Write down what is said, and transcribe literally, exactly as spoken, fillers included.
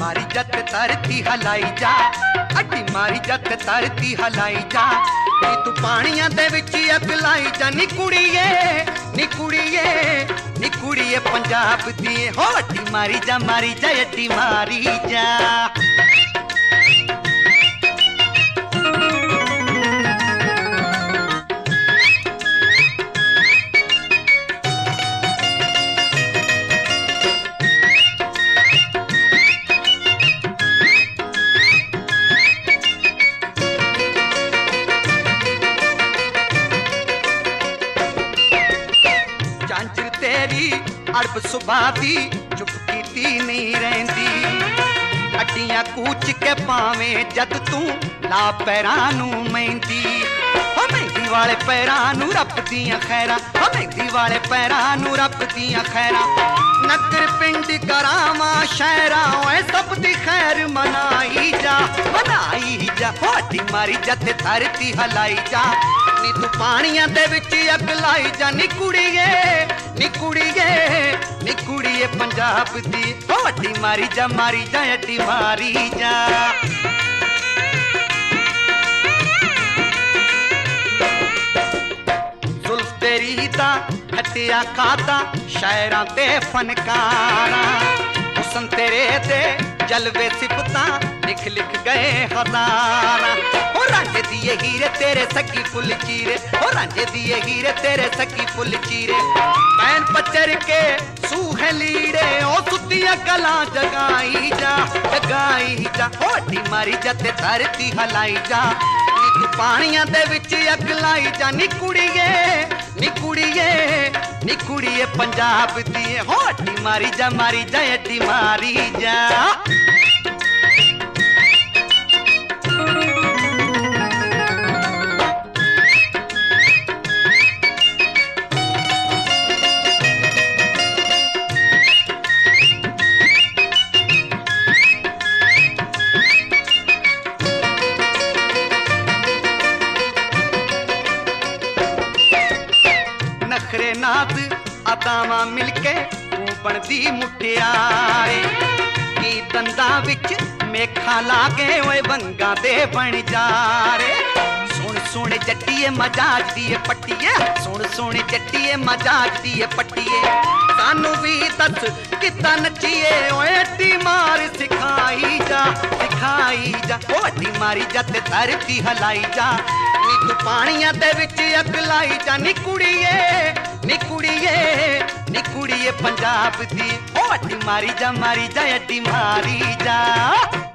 मारी जत धरती हलाई जा, अड्डी मारी जत धरती हलाई जा। नी तू पानियां दे विच अग लाई जा नी कुड़िए, नी कुड़िए, नी कुड़िए पंजाब दी हो। अड्डी मारी जा, मारी जा, अड्डी मारी जा। अरब सुबह दी चुप कीती नहीं रहिंदी, अड्डियां कूच के पावें जद तू ला पैरां नू मेहंदी। हो मेहंदी वाले पैरां नू रब दियां खैरां, हो मेहंदी वाले पैरां नू रब दियां खैरां। नगर पिंड करावां शहरां ओए सब दी खैर मनाई जा, मनाई जा। हो अड्डी मारी जा ते धरती हलाई जा, नी तू पानियां दे विच अग लाई जा नी कुड़िए, नी कुड़िए, नी कुड़िए पंजाब दी हो। अड्डी मारी जा, मारी जा, अड्डी मारी जा। जुल्फ तेरी दा हटिया खाता शायरां ते फनकारां, हुस्न तेरे दे जलवे सिफतां लिख लिख गए हज़ारां। हो रांझे दिए हीरे तेरे सकी फुल चीरे, हो रांझे दिए हीरे तेरे सकी फुल चीरे। पैन पचर के सूहे लीड़े ओ सुतिया कला जगाई जा, जगाई जा। हो अड्डी मारी जा ते धरती हलाई जा, नी तू पानियां दे विच अग लाई जा नी कुड़िए, नी कुड़िए, नी कुड़िए पंजाब दी हो। अड्डी मारी जा, मारी जा, अड्डी मारी जा। नखरे नाद अदावां मिलके तू बनदी मुटियारे, की दंदा विच मेखा लागे ओए वंगा दे बन जा रे। सुन सुन जट्टिए मजाज दिए पट्टिए, सुन सुन जट्टिए मजाज दिए पट्टिए। सानू भी दस किता नचिए ओए अड्डी मार सिखाई जा, सिखाई जा। ओ अड्डी मारी जा ते धरती हलाई जा, नी तू पानियां दे विच अग लाई जा नी कुड़िए, नी कुड़िए, नी कुड़िए पंजाब दी हो। अड्डी मारी जा, मारी जा, अड्डी मारी जा।